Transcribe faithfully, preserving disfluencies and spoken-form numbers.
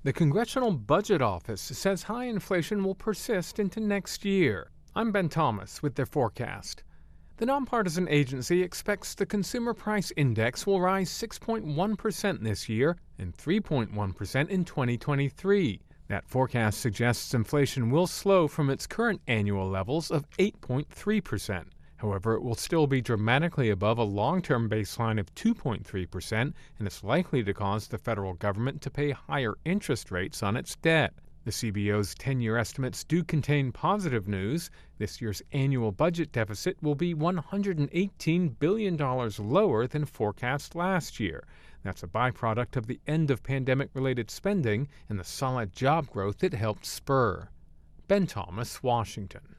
The Congressional Budget Office says high inflation will persist into next year. I'm Ben Thomas with their forecast. The nonpartisan agency expects the Consumer Price Index will rise six point one percent this year and three point one percent in twenty twenty-three. That forecast suggests inflation will slow from its current annual levels of eight point three percent. However, it will still be dramatically above a long-term baseline of two point three percent, and it's likely to cause the federal government to pay higher interest rates on its debt. The C B O's ten-year estimates do contain positive news. This year's annual budget deficit will be one hundred eighteen billion dollars lower than forecast last year. That's a byproduct of the end of pandemic-related spending and the solid job growth it helped spur. Ben Thomas, Washington.